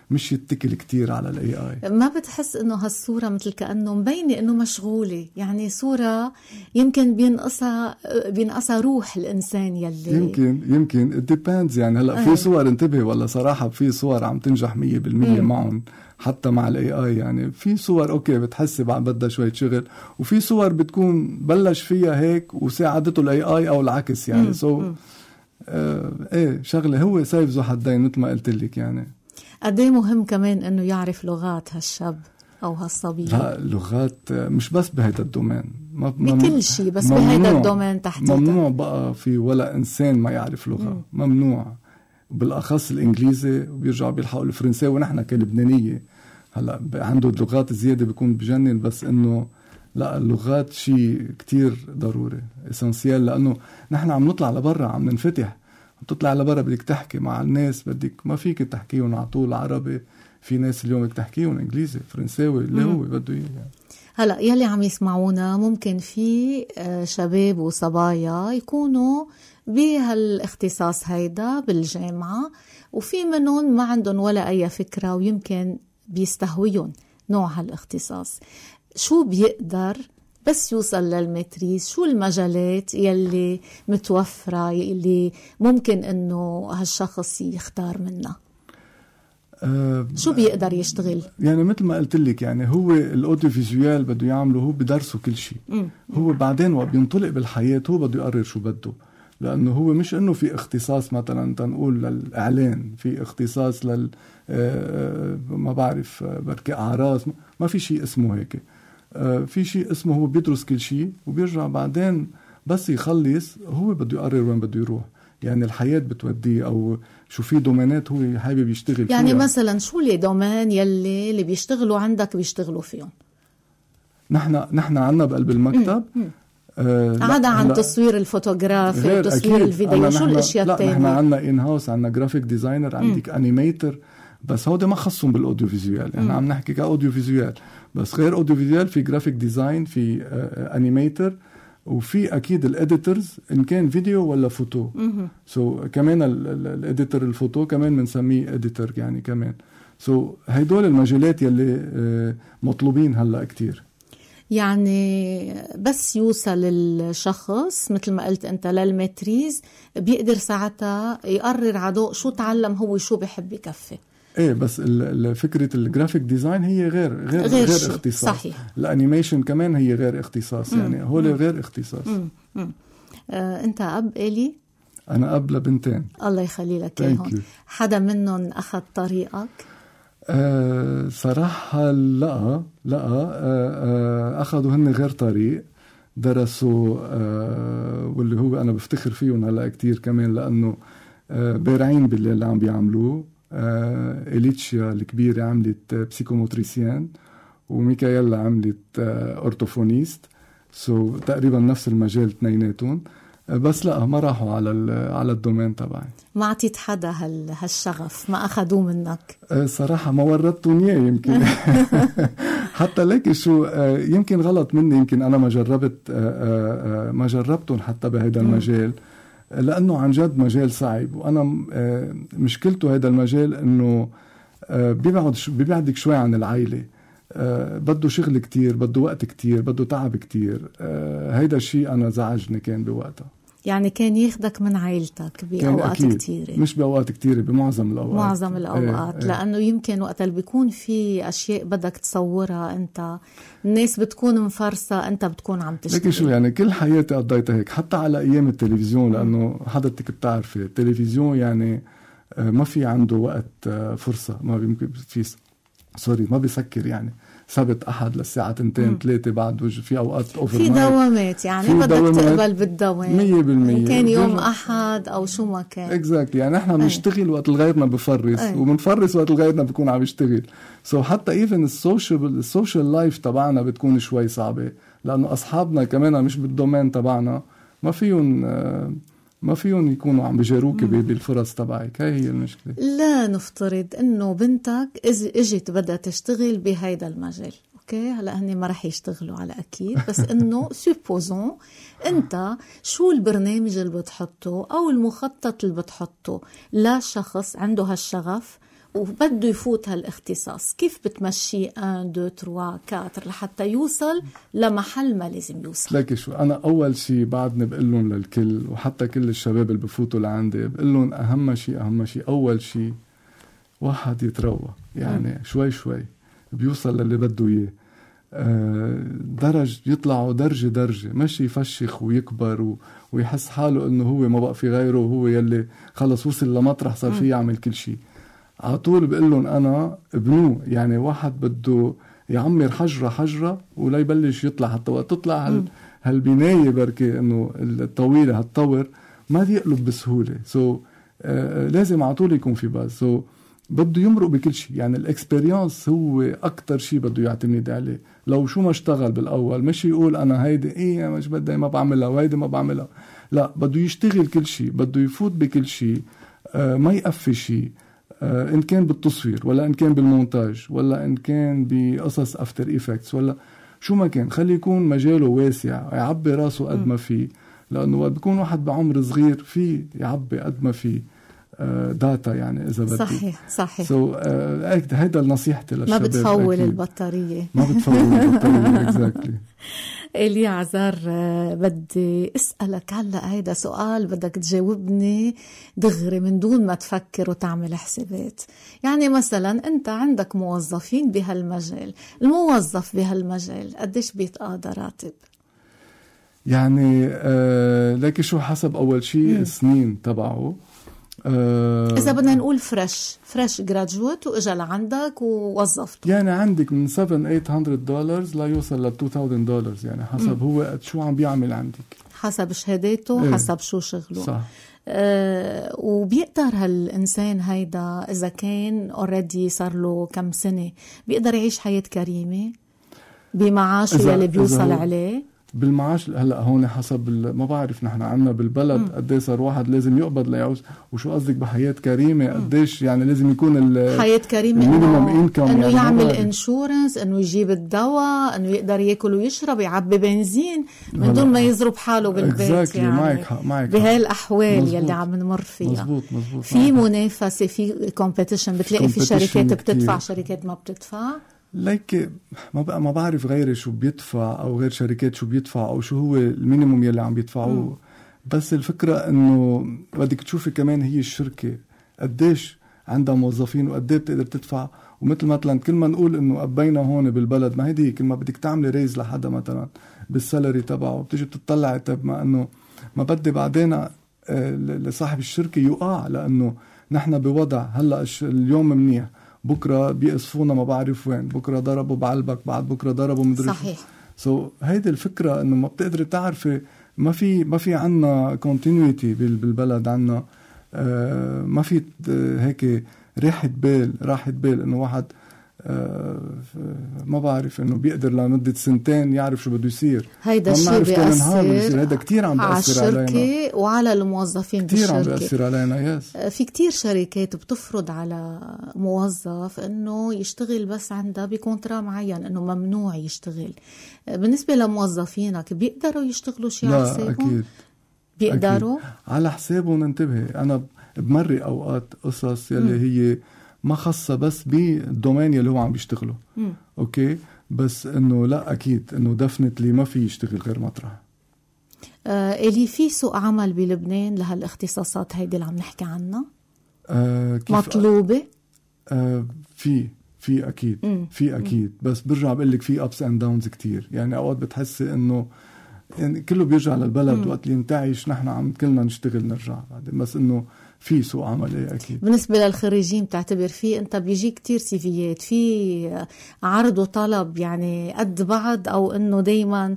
مش يتكل كتير على الاي اي. ما بتحس انه هالصورة مثل كأنه مبينة انه مشغولة، يعني صورة يمكن بينقصها بينقصها روح الانسان يلي يمكن يمكن it depends يعني. هلا في صور انتبه والله صراحة في صور عم تنجح مية بالمية معهم حتى مع الاي اي، يعني في صور اوكي بتحسي بعد بدها شوية شغل، وفي صور بتكون بلش فيها هيك وساعدته الاي اي او العكس يعني. سو so, آه ايه شغلة هو سيف ذو حدين مثل ما قلت لك يعني. قديه مهم كمان انه يعرف لغات هالشاب او هالصبي. لا لغات مش بس بهيدا الدومين، بكل شيء بس بهيدا الدومين تحديدا. ممنوع بقى في ولا انسان ما يعرف لغة، مم. ممنوع، بالاخص الانجليزي، وبيرجعوا بيلحقوا الفرنسي، ونحن كلبنانية هلا عنده لغات زيادة بيكون بجنن، بس انه لا اللغات شيء كتير ضروري اسانسيال، لانه نحن عم نطلع لبرا، عم ننفتح، بتطلع لبرا بدك تحكي مع الناس، بدك ما فيك تحكيهم على طول عربي، في ناس اليوم بدك تحكيهم انجليزي فرنساوي اللي هو بده اياه يعني. هلا يلي عم يسمعونا ممكن في شباب وصبايا يكونوا بهالاختصاص هيدا بالجامعة، وفي منهم ما عندهم ولا اي فكرة ويمكن بيستهويهم نوع هالاختصاص. شو بيقدر بس يوصل للماتريز؟ شو المجالات يلي متوفرة يلي ممكن انه هالشخص يختار منها؟ أه شو بيقدر يشتغل؟ يعني مثل ما قلت لك يعني هو الاوديو فيزيوال بده يعمله، هو بدرسه كل شيء. هو بعدين وقت بينطلق بالحياة هو بده يقرر شو بده، لأنه هو مش إنه في اختصاص مثلا تنقول للإعلان، في اختصاص لل ما بعرف بركي أعراس، ما في شيء اسمه هيك. في شيء اسمه هو بيدرس كل شيء وبيرجع بعدين بس يخلص هو بده يقرر وين بده يروح، يعني الحياة بتوديه أو شو في دومينات هو حابب يشتغل يعني فيها. مثلا شو اللي دومين يلي اللي بيشتغلوا عندك بيشتغلوا فيهم؟ نحن نحن عنا بقلب المكتب آه عدا عن تصوير الفوتوغرافي وتصوير الفيديو، شو الاشياء الثانيه؟ لا نحن عنا ان هاوس، عنا جرافيك ديزاينر، عندك انيميتر، بس هودي ما خصهم بالاوديو فيزيوال، احنا عم نحكي كاوديو فيزيوال بس. غير اوديو فيزيوال في جرافيك ديزاين، في انيميتر، وفي اكيد الاديتورز ان كان فيديو ولا فوتو. سو so, كمان الاديتور الفوتو كمان بنسميه اديتور يعني كمان. سو so, هيدول المجالات يلي مطلوبين هلا كتير. يعني بس يوصل الشخص مثل ما قلت انت للماتريز بيقدر ساعتها يقرر عدو شو تعلم هو شو بحب يكفي. ايه بس فكرة الجرافيك ديزاين هي غير غير غير, غير اختصاص. صحيح. الانيميشن كمان هي غير اختصاص، مم. يعني هو غير اختصاص. مم. مم. آه، انت اب إلي؟ انا اب لبنتين. الله يخلي لك اياهم. حدا منهم اخذ طريقك؟ أه صراحة لا لا أه أه أخذوا هن غير طريق، درسوا أه واللي هو أنا بفتخر فيهم هلأ كتير كمان، لأنه أه بارعين باللي اللي عم بيعملوه. أه إليتشيا الكبيرة عملت بسيكوموتريسيان، وميكايلا عملت أه أورتوفونيست، سو تقريبا نفس المجال اثنيناتهم، بس لا ما راحوا على على الدومين تبعي. ما عطيت حدا هال هالشغف، ما اخذوه منك؟ صراحه ما ورطتهم اياه يمكن. حتى ليك شو يمكن غلط مني، يمكن انا ما جربت ما جربتهم حتى بهذا المجال، لانه عن جد مجال صعب، وانا مشكلته هذا المجال انه بيبعد بيبعدك شوي عن العائله، بده شغل كتير، بده وقت كتير، بده تعب كتير. هيدا الشيء أنا زعجني كان بوقتها. يعني كان ياخدك من عائلتك بأوقات كتيرة؟ مش بأوقات كتيرة، بمعظم الأوقات. معظم الأوقات. ايه لأنه ايه. يمكن وقت اللي بيكون في أشياء بدك تصورها أنت، الناس بتكون مفرصة، أنت بتكون عم تشتغل. لكن شو يعني كل حياتي قضيتها هيك، حتى على أيام التلفزيون، لأنه حضرتك بتعرفي التلفزيون يعني ما في عنده وقت فرصة، ما بيمكن في سوري ما بيسكر يعني سبت أحد للساعة تنتين ثلاثة، بعد وجه في أوقات أوفر في دوامات يعني بدك تقبل بالدوام مية بالمية، كان يوم أحد أو شو ما كان. exactly. يعني إحنا بنشتغل وقت الغيرنا بفرس، وبنفرس وقت الغيرنا بيكون عم يشتغل. سو so حتى إيفن السوشيال السوشيال لايف تبعنا بتكون شوي صعبة، لأنه أصحابنا كمان مش بالدومين تبعنا، ما فيهم ما فيهم يكونوا عم بيجاروك بالفرص تبعك. هاي هي المشكلة. لا نفترض انه بنتك اجت بدها تشتغل بهيدا المجال، اوكي هلا هني ما رح يشتغلوا على اكيد، بس انه سوبوزون انت شو البرنامج اللي بتحطه او المخطط اللي بتحطه لشخص عنده هالشغف وبده يفوت هالاختصاص، كيف بتمشي واحد اثنين ثلاثة أربعة لحتى يوصل لمحل ما لازم يوصل؟ لكن شو أنا أول شيء بعدني بقول لهم للكل، وحتى كل الشباب اللي بفوتوا لعندي بقول لهم أهم شيء أهم شيء أول شيء واحد يتروى، يعني م. شوي شوي بيوصل للي بده إياه. أه درج يطلعوا درجة درجة، مش يفشخ ويكبر و... ويحس حاله إنه هو ما بقى في غيره، وهو يلي خلص وصل لمطرح صار فيه يعمل كل شيء. على طول بقول لهم أنا ابنوه، يعني واحد بده يعمر حجرة حجرة ولا يبلش يطلع، حتى وقت تطلع هال... هالبناية بركي إنه الطويلة هالطور ما دي يقلب بسهولة. سو so, آه لازم على طول يكون في باز. سو so, بده يمرق بكل شيء، يعني الاكسبيرينس هو أكتر شيء بده يعتمد عليه. لو شو ما اشتغل بالأول مش يقول أنا هيدي إيه مش بدي ما بعملها وهيدي ما بعملها، لا بده يشتغل كل شيء، بده يفوت بكل شيء، آه ما يقفي شيء، آه إن كان بالتصوير ولا إن كان بالمونتاج ولا إن كان بقصص أفتر إيفكتس ولا شو ما كان، خلي يكون مجاله واسع، يعبي راسه قد ما فيه، لأنه وقت بيكون واحد بعمر صغير فيه يعبي قد ما فيه آه داتا، يعني إذا بدي. صحيح صحيح. سو آه هيدا نصيحتي للشباب، ما بتفول أكيد. البطارية ما بتفول البطارية exactly. إلي عزار، بدي أسألك هلأ هيدا سؤال بدك تجاوبني دغري من دون ما تفكر وتعمل حسابات. يعني مثلا أنت عندك موظفين بهالمجال، الموظف بهالمجال قديش بيتقاضى راتب؟ يعني آه لكن شو حسب أول شيء السنين تبعه. آه إذا بدنا نقول فريش فريش جراجويت وإجا لعندك ووظفته، يعني عندك من سبعة ثمانمية دولار لا يوصل ل ألفين دولار، يعني حسب م. هو شو عم بيعمل عندك، حسب شهاداته ايه. حسب شو شغله. صح. آه وبيقدر هالإنسان هيدا إذا كان already صار له كم سنة بيقدر يعيش حياة كريمة بمعاشه يلي بيوصل عليه بالمعاش؟ هلا هون حسب ما بعرف، نحن عنا بالبلد قديش صار واحد لازم يقبض ليعوز. وشو قصدك بحياة كريمة؟ قديش يعني لازم يكون حياة كريمة؟ المينيمم انكم، انه يعني يعمل انشورنس، انه يجيب الدواء، انه يقدر ياكل ويشرب، يعبي بنزين من دون ما يضرب حاله بالبيت. يعني معك حق معك بهاي الاحوال يلي عم نمر فيها. مزبوط مزبوط. في منافسة، في كومبيتيشن، بتلاقي في شركات بتدفع شركات ما بتدفع. ليك ما بقى ما بعرف غيري شو بيدفع او غير شركات شو بيدفع او شو هو المينيموم يلي عم بيدفعوه. بس الفكرة انه بدك تشوفي كمان هي الشركة قديش عندها موظفين وقديه بتقدر تدفع. ومثل مثلا كل ما نقول انه قبينا هون بالبلد، ما هيدي كل ما بدك تعملي ريز لحدا مثلا بالسالري تبعه بتيجي بتطلعي طب ما انه ما بدي بعدين لصاحب الشركة يقع، لانه نحن بوضع هلا اليوم منيح بكرة بيقصفونا ما بعرف وين، بكرة ضربوا بعلبك، بعد بكرة ضربوا مدري. صحيح. سو so, هيدي الفكرة انه ما بتقدري تعرفي، ما في ما في عنا continuity بالبلد عنا، آه ما في هيك راحة بال راحة بال انه واحد آه ما بعرف انه بيقدر لمدة سنتين يعرف شو بده يصير. هيدا الشيء بيأثر هيدا كتير عم بيأثر على الشركة وعلى الموظفين كتير بالشركة. كتير عم بيأثر علينا. يس. في كتير شركات بتفرض على موظف انه يشتغل بس عندها بكونترا معين، انه ممنوع يشتغل. بالنسبة لموظفينك بيقدروا يشتغلوا شيء على حسابهم؟ أكيد بيقدروا أكيد. على حسابهم. انتبهي، انا بمري اوقات قصص يلي م. هي ما خاصة بس بالدومين اللي هو عم بيشتغله. م. أوكي، بس إنه لا أكيد إنه دفنتلي ما في يشتغل غير مطرح. آه اللي في سوق عمل بلبنان لهالاختصاصات هيدي اللي عم نحكي عنها آه مطلوبة؟ آه في في أكيد م. في أكيد م. بس برجع بقول لك في ups and downs كتير. يعني أوقات بتحسي إنه يعني كله بيرجع للبلد م. وقت اللي ينتعش نحن عم كلنا نشتغل نرجع بعدين، بس إنه في سوق عمل. ايه اكيد. بالنسبه للخريجين بتعتبر في انت بيجي كتير سيفيات، في عرض وطلب يعني قد بعض، او انه دايما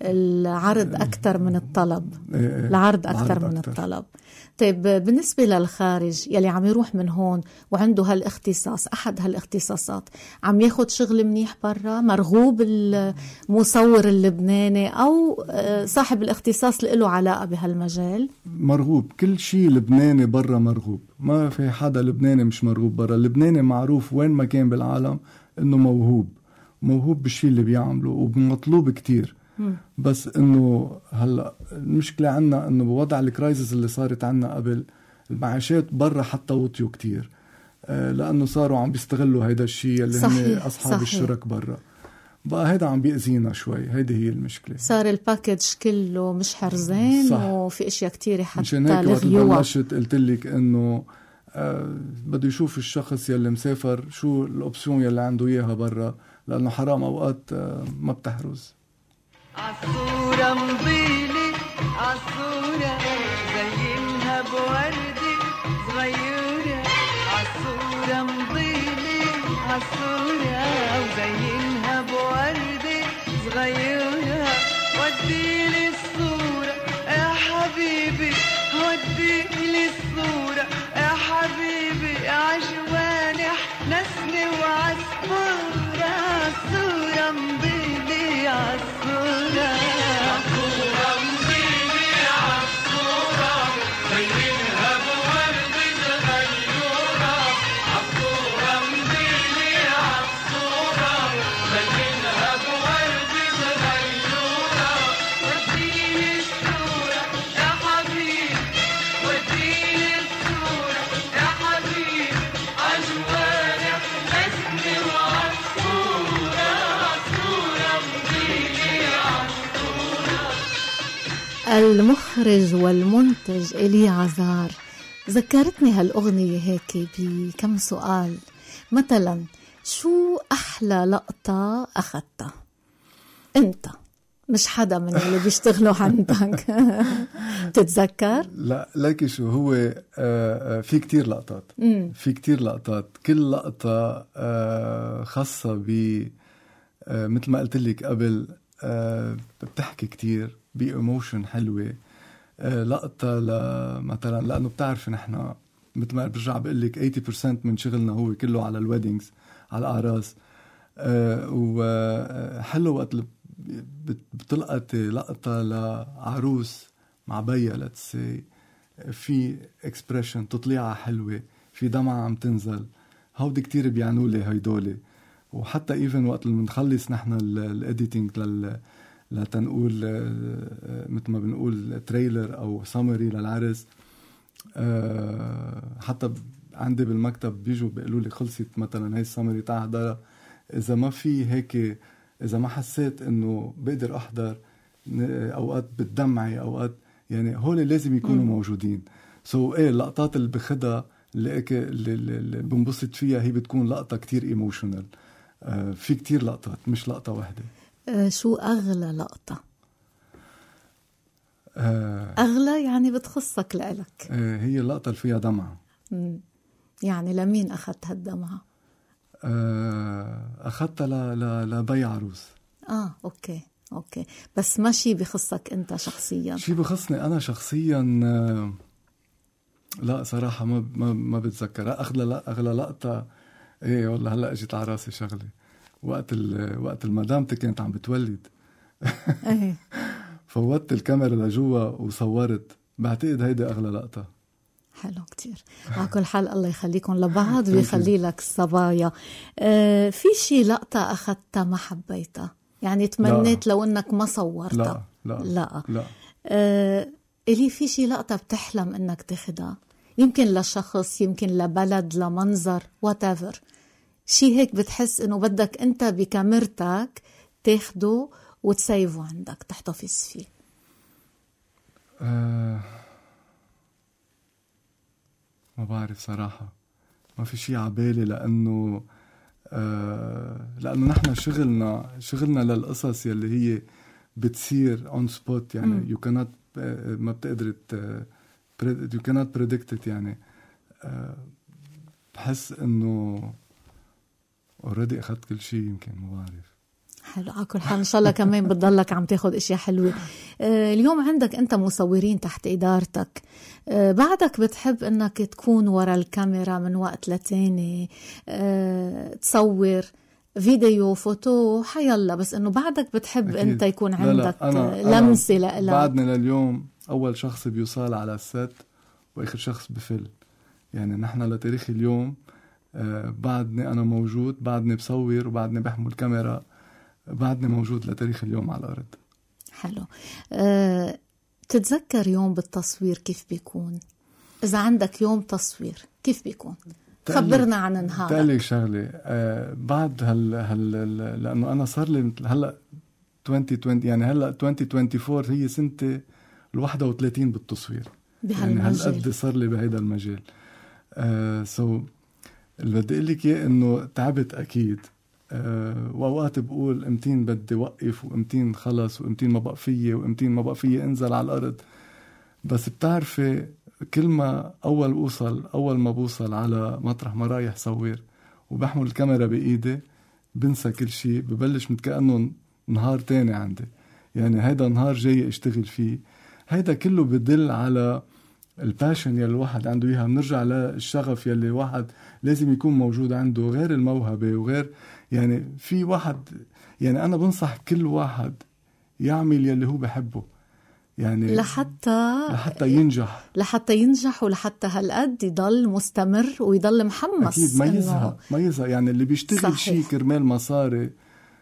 العرض اكثر من الطلب؟ إيه إيه. العرض اكثر من أكتر. الطلب. طيب بالنسبه للخارج يلي عم يروح من هون وعنده هالاختصاص، احد هالاختصاصات، عم ياخد شغل منيح برا؟ مرغوب المصور اللبناني او صاحب الاختصاص له علاقه بهالمجال؟ مرغوب. كل شيء لبناني برا مرغوب، ما في حدا لبناني مش مرغوب برا. اللبناني معروف وين ما كان بالعالم انه موهوب موهوب بالشيء اللي بيعمله ومطلوب كتير. بس انه هلا المشكله عنا انه بوضع الكرايسيس اللي صارت عنا قبل، المعاشات برا حتى وطيوا كتير. لأنه صاروا عم بيستغلوا هيدا الشيء اللي هم أصحاب صحيح. الشرك برا. بقى هيدا عم بيأذينا شوي. هيدي هي المشكلة. صار الباكج كله مش حرزين صح. وفي اشياء كتير حتى مشان هيك وقت بلشت قلت لك انه آه بده يشوف الشخص يلي مسافر شو الاوبسيون يلي عنده اياها برا، لانه حرام اوقات آه ما بتحرز. عالصورة مضيلي عالصورة زينها بوردي صغيرة، عالصورة مضيلي عالصورة وزينها بوردي صغيرة، وديلي الصورة يا حبيبي وديلي الصورة يا حبيبي عجواني نسني وعصفورة، عالصورة مضيلي عالصورة عالصورة مضيلي عالصورة زينها بوردي صغيرة، عالصورة مضيلي عالصورة زينها بوردي صغيرة، وديني الصورة يا حبيبي وديني الصورة يا حبيبي عجواني حسني وعالصورة، عالصورة مضيلي عالصورة. المخرج والمنتج إلي عزار ذكرتني هالأغنية هيك بكم سؤال. مثلا شو أحلى لقطة أخذتها أنت، مش حدا من اللي بيشتغلوا عندك؟ تتذكر؟ لا لكن شو هو آه آه في كتير لقطات مم. في كتير لقطات، كل لقطة آه خاصة ب آه مثل ما قلت لك قبل آه بتحكي كتير بإيموشن حلوة. آه لقطة مثلا لأنه بتعرف نحن مثل ما برجع بقول لك ثمانين بالمية من شغلنا هو كله على الويدنجز، على الأعراس. آه وحلو وقت بتلقط لقطة لعروس مع بيا لتسي في اكسبريشن تطليعها حلوة، في دمعة عم تنزل، هودي كتير بيعنوا لي هيدولي. وحتى ايفن وقت اللي بنخلص نحن الاديتينج لل لتنقول مثل ما بنقول تريلر او سامري للعرس، حتى عندي بالمكتب بيجوا بيقولوا لي خلصت مثلا هاي السامري تاع حضرها، اذا ما في هيك، اذا ما حسيت انه بقدر احضر اوقات بتدمعي اوقات، يعني هول لازم يكونوا مم. موجودين. سو so, ايه اللقطات اللي بخدها اللي, اللي, اللي بنبسط فيها هي بتكون لقطة كتير ايموشنال. آه في كتير لقطات مش لقطة واحدة. آه شو اغلى لقطة؟ آه اغلى يعني بتخصك لإلك. آه هي اللقطة اللي فيها دمعة. مم. يعني لمين اخذت هالدمعة؟ آه اخذتها ل... ل... لبي عروس. اه اوكي اوكي، بس ما شي بخصك انت شخصيا؟ شي بخصني انا شخصيا آه لا صراحة ما ما ما بتذكر. اغلى لا اغلى لقطة ايه والله هلا اجت على راسي شغلة وقت ال... وقت المدامتي كانت عم بتولد. ايه فوتت الكاميرا لجوا وصورت، بعتقد هيدي اغلى لقطة. حلو كتير. على كل حال الله يخليكم لبعض ويخلي لك الصبايا. آه في شي لقطة اخذتها ما حبيتها، يعني تمنيت لا. لو انك ما صورتها؟ لا لا لا, لا. آه إلي في شي لقطة بتحلم انك تاخدها، يمكن لشخص، يمكن لبلد، لمنظر، whatever، شي هيك بتحس انه بدك انت بكاميرتك تاخده وتسيفه عندك تحتفظ فيه؟ آه ما بعرف صراحة، ما في شي عبالي، لأنه آه لأنه نحن شغلنا شغلنا للقصص يلي هي بتصير on spot، يعني م. you cannot آه ما بتقدر you cannot predict it. يعني آه بحس إنه already أخذت كل شي، يمكن ما بعرف. حلو. على كل حال إن شاء الله كمان بتضلك عم تاخد إشياء حلوة. آه اليوم عندك أنت مصورين تحت إدارتك، آه بعدك بتحب أنك تكون ورا الكاميرا من وقت لتاني، آه تصور فيديو فوتو حيالله، بس أنه بعدك بتحب أكيد. أنت يكون عندك لا لا. أنا لمسة لإلك. بعدني لليوم أول شخص بيوصل على السات وآخر شخص بفل، يعني نحن لتاريخ اليوم آه بعدني أنا موجود، بعدني بصور وبعدني بحمل كاميرا، بعدني موجود لتاريخ اليوم على الأرض. حلو. أه، تتذكر يوم بالتصوير كيف بيكون؟ إذا عندك يوم تصوير كيف بيكون؟ خبرنا عن نهارك. تقلي شغلة آه بعد هال هال لأنه أنا صار لي هلأ عشرين عشرين يعني هلأ ألفين وأربعة وعشرين هي سنتي الواحدة وثلاثين بالتصوير يعني هالقد صار لي بهيدا المجال. آه سو اللي بدي أقول لك إياه إنه تعبت أكيد. أه وأوقات بقول امتين بدي وقف وامتين خلص وامتين ما بقى فيي وامتين ما بقى فيي انزل على الأرض. بس بتعرفي كل ما أول أوصل أول ما بوصل على مطرح ما رايح صور وبحمل الكاميرا بإيدي بنسى كل شيء، ببلش متكأنه نهار تاني عندي. يعني هيدا نهار جاي اشتغل فيه. هيدا كله بدل على الباشن يلي الواحد عنده إياها. بنرجع للشغف يلي الواحد لازم يكون موجود عنده غير الموهبة وغير يعني في واحد يعني أنا بنصح كل واحد يعمل يلي هو بحبه يعني لحتى لحتى ينجح لحتى ينجح ولحتى هالقد يضل مستمر ويضل محمس. أكيد ما يزهق ما يزهق يعني اللي بيشتغل شيء كرمال مصاري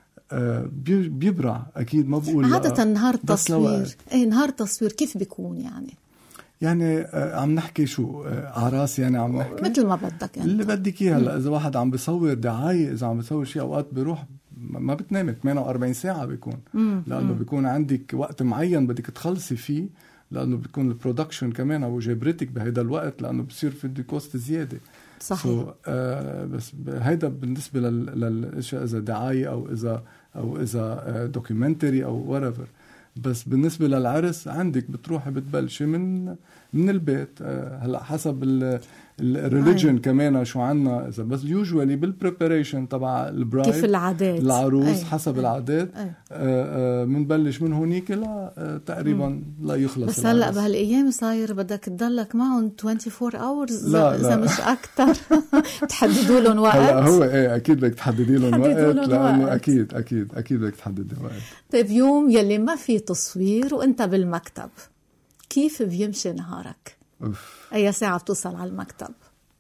آه بيبرع أكيد. ما بقول عادة نهار تصوير إيه نهار تصوير كيف بيكون يعني يعني آه عم نحكي شو آه عراس يعني عم نحكي مثل ما بدك اللي بدك إياه. هلا إذا واحد عم بيصور دعاية إذا عم بيصور شيء أوقات بيروح ما بتنامي ثمانية وأربعين ساعة بيكون مم. لأنه مم. بيكون عندك وقت معين بدك تخلصي فيه لأنه بيكون البرودكشن كمان أو جبرتك بهيدا الوقت لأنه بصير في دي كوست زيادة. صحيح. so, آه بس هيدا بالنسبة للأشياء إذا دعاية أو إذا أو إذا دوكيومنتري أو whatever. بس بالنسبة للعرس عندك بتروحي بتبلشي من من البيت. آه هلا حسب الريليجن كمان شو عنا إذا بس يوجوالي بالبريباريشن تبع البرايد كيف العادات العروس أي. حسب أي. العادات أي. آه آه منبلش من هونيك لا آه تقريبا مم. لا يخلص. بس هلا بهالأيام صاير بدك تضلك معهم أربعة وعشرين hours لا إذا لا. مش أكتر تحددوا لهم وقت. هلا هو إيه أكيد بدك تحددي لهم وقت لأنه وقت. أكيد أكيد أكيد بدك تحددي وقت. طيب يوم يلي ما في تصوير وأنت بالمكتب كيف بيمشي نهارك؟ أوف. أي ساعة بتوصل على المكتب؟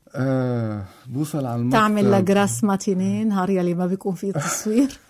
آه بوصل على المكتب تعمل لك راس ماتينين نهار يلي ما بيكون فيه تصوير.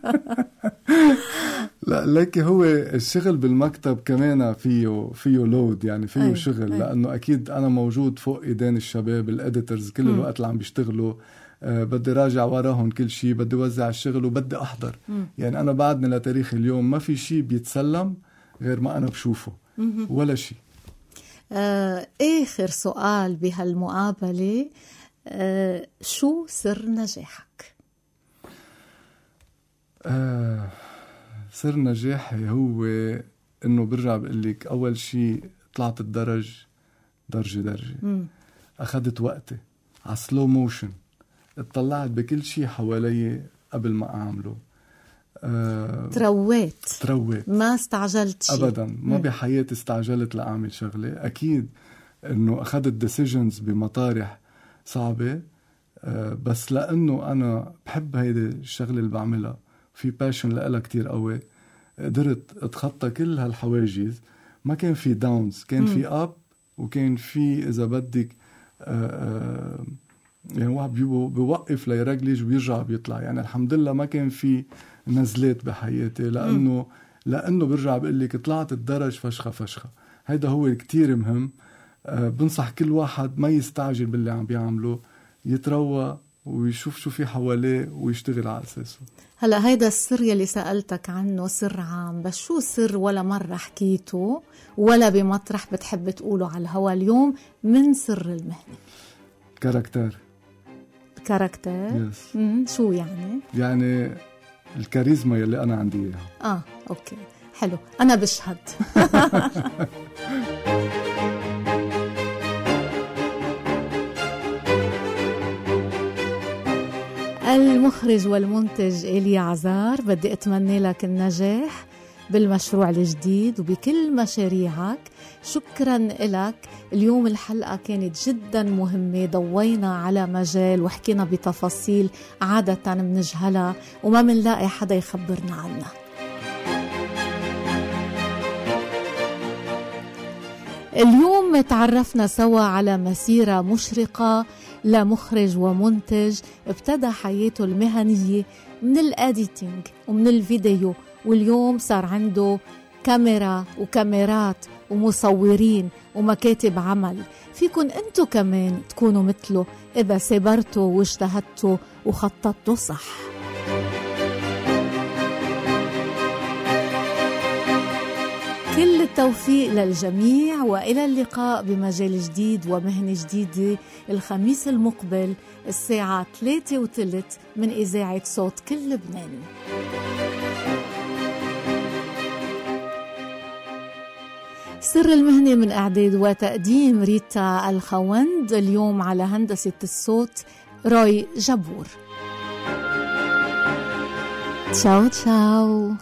لا لكن هو الشغل بالمكتب كمان فيه فيه لود يعني فيه أي. شغل أي. لأنه أكيد أنا موجود فوق إيدين الشباب الإديترز كل م. الوقت اللي عم بيشتغلوا. آه بدي راجع وراهم كل شيء بدي وزع الشغل وبدي أحضر. م. يعني أنا بعدني لتاريخ اليوم ما في شيء بيتسلم غير ما أنا بشوفه م- ولا شيء. آه، آخر سؤال بهالمقابلة آه، شو سر نجاحك؟ آه، سر نجاحي هو إنه برجع بقلك أول شيء طلعت الدرج درجة درجة م. أخذت وقتي على سلو موشن اطلعت بكل شيء حوالي قبل ما أعمله. أه ترويت ترويت ما استعجلت شيء أبدا ما م. بحياتي استعجلت لأعمل شغلة. أكيد أنه أخذت ديسيجنز بمطارح صعبة أه بس لأنه أنا بحب هيدي الشغلة اللي بعملها في باشن لها كتير قوي قدرت أتخطى كل هالحواجز. ما كان في داونز كان م. في أب وكان في إذا بدك أه أه يعني واحد بيوقف ليرجلج وبيرجع بيطلع. يعني الحمد لله ما كان في نزلات بحياتي لأنه م. لأنه برجع بقول لك طلعت الدرج فشخة فشخة. هيدا هو كتير مهم. أه بنصح كل واحد ما يستعجل باللي عم بيعمله يتروى ويشوف شو في حواليه ويشتغل على أساسه. هلأ هيدا السر يلي سألتك عنه سر عام بس شو سر ولا مرة حكيته ولا بمطرح بتحب تقوله على الهوا اليوم من سر المهنة؟ كاركتر كاركتر yes. شو يعني؟ يعني الكاريزما يلي أنا عندي إياها. آه أوكي حلو أنا بشهد. المخرج والمنتج إيليا عزار بدي أتمنى لك النجاح بالمشروع الجديد وبكل مشاريعك. شكرا لك. اليوم الحلقة كانت جدا مهمة ضوينا على مجال وحكينا بتفاصيل عادة منجهلها وما منلاقي حدا يخبرنا عنها. اليوم تعرفنا سوا على مسيرة مشرقة لمخرج ومنتج ابتدى حياته المهنية من الاديتينج ومن الفيديو واليوم صار عنده كاميرا وكاميرات ومصورين ومكاتب عمل، فيكن انتو كمان تكونوا مثله إذا سابرتوا واجتهدتوا وخططتوا صح. كل التوفيق للجميع، وإلى اللقاء بمجال جديد ومهنة جديدة الخميس المقبل الساعة ثلاثة وثلث من إذاعة صوت كل لبنان. سر المهنة من إعداد وتقديم ريتا الخوند، اليوم على هندسة الصوت روي جبور. تشاو تشاو.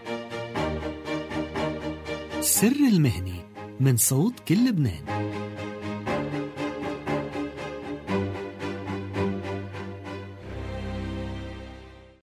سر المهنة من صوت كل لبنان.